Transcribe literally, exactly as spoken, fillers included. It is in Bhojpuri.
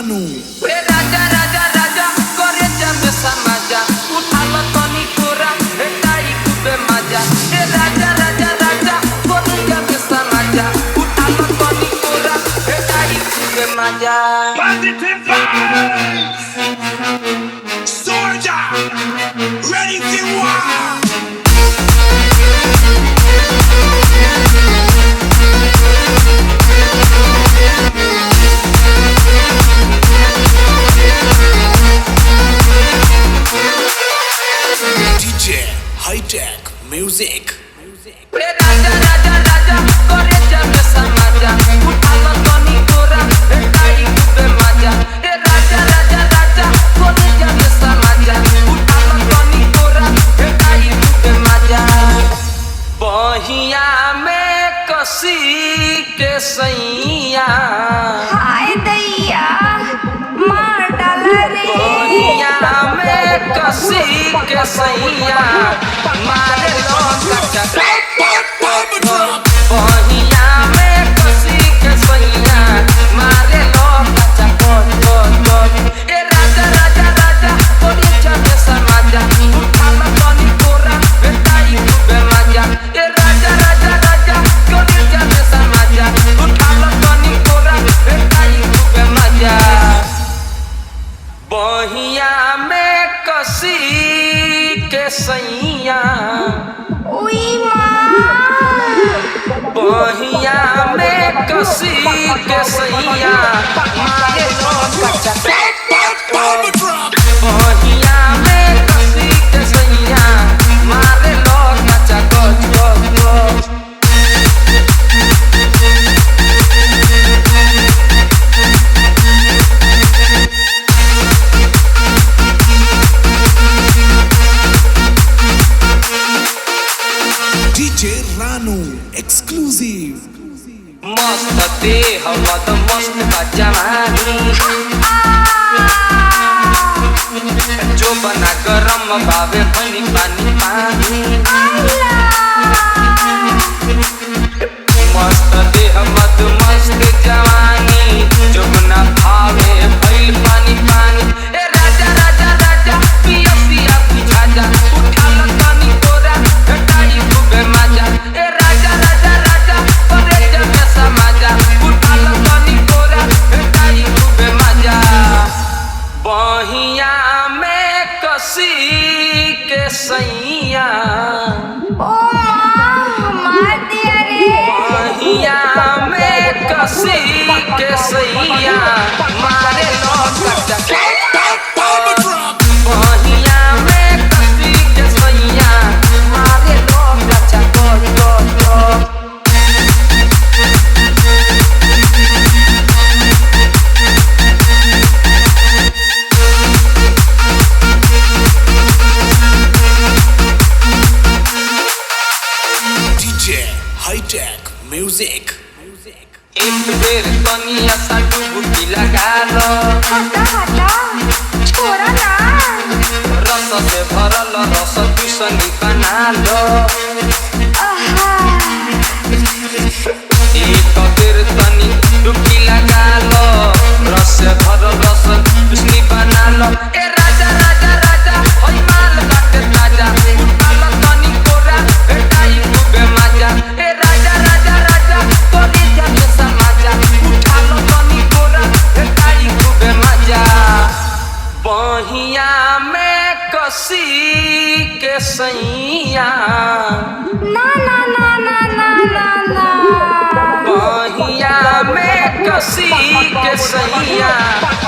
Ranu. Hey Raja Raja Raja, kore jabe samaja, uthalo toni kora, hey tai kube maja. Hey Raja Raja Raja, kore jabe samaja, uthalo toni kora, hey tai kube maja. Positive vibes. Soldier, ready for war. D J High-Tech Music. Hey Raja Raja Raja, kore jabe samaja, uthalo toni kora, hey tai kube maja. Hey Raja Raja Raja, kore jabe samaja, uthalo toni kora, hey tai kube maja. बहिया में कसी के सैया हाय दैया मार डाला रे बहिया में कसी के सैया मारे लो कच्चा बहिया में कसी के सैया मारे लो कच्चा कोट कोट कोट ए राजा राजा राजा कोरी चले समाजा उठाला तनी कोरा बेटाई खूबे मजा ए राजा राजा राजा कोरी चले समाजा उठाला तनी कोरा बेटाई खूबे मजा बहिया में कसी के सैया उई माँ बहिया में कसी के सैया मारे लो कच्चा बहिया में कसी के सैया मारे लो कच्चा कोच कोच कोच D J Ranu exclusive. मस्त देह मद मस्त बजवानी जो बना गरम बावे पानी पानी पानी मस्त देह मद मस्त जवानी जो बना भावे भइल पानी पानी ए राजा राजा राजा पिया पिया पिछा जा उठाला तनी कोरा घटाई खूबे मजा ए राजा राजा राजा करे जमे समाजा उठाला तनी कोरा घटाई खूबे मजा बहिया में कसी के सैया ओ माँ मार दिया रे बहिया में कसी के सैया मारे लो कच्चा बहिया में कसी के सैया मारे लो कच्चा कोच कोच कोच D J High-Tech Music. एक बेर तनिया सा डुबकी लगा लो हटा हटा छोड़ा ना रस से भरल रस चूसनी बना लो आहा एक बेर तनी डुबकी लगा लो रस से भरल रस चूसनी बना लो ए राजा राजा राजा होई माल बाटे ताजा उठाला तनी कोरा बेटाई खूबे मजा ए राजा राजा राजा कोरी जाबे समाजा उठाला तनी कोरा बेटाई खूबे मजा बहिया में कसी के सैया ना ना ना ना ना ना ना बहिया में कसी के सैया